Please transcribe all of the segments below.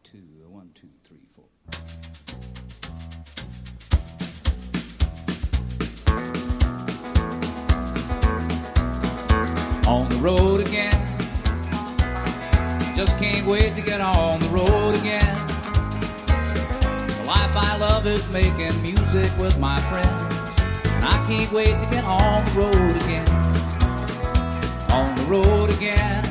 two, 1, 2, 3, 4. On the road again, just can't wait to get on the road again. The life I love is making music with my friends, and I can't wait to get on the road again. On the road again,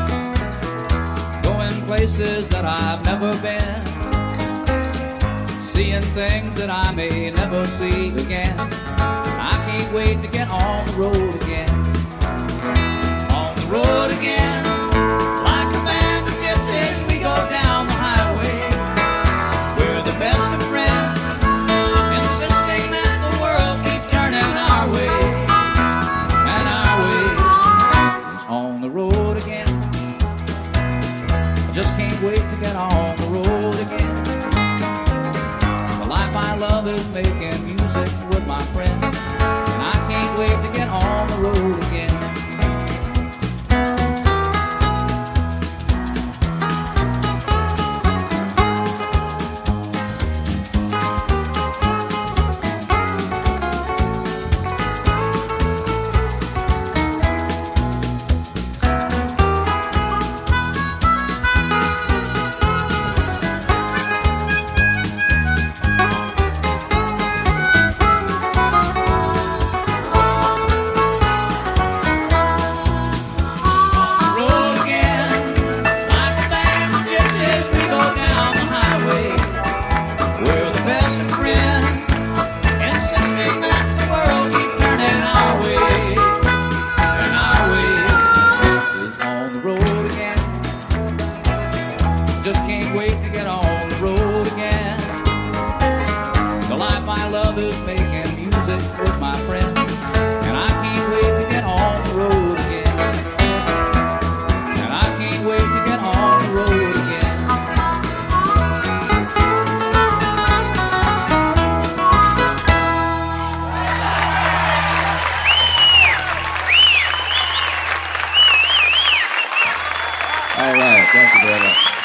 going places that I've never been, seeing things that I may never see again. I can't wait to get on the road again. On the road again, like a band of gypsies, we go down the highway. We're the best of friends, insisting that the world keep turning our way. And our way is on the road again. I just can't wait to get on the road again. The life I love is making music with my friends, and I can't wait to get on the road again. Just can't wait to get on the road again. The life I love is making music with my friends, and I can't wait to get on the road again. And I can't wait to get on the road again. All right, thank you very much.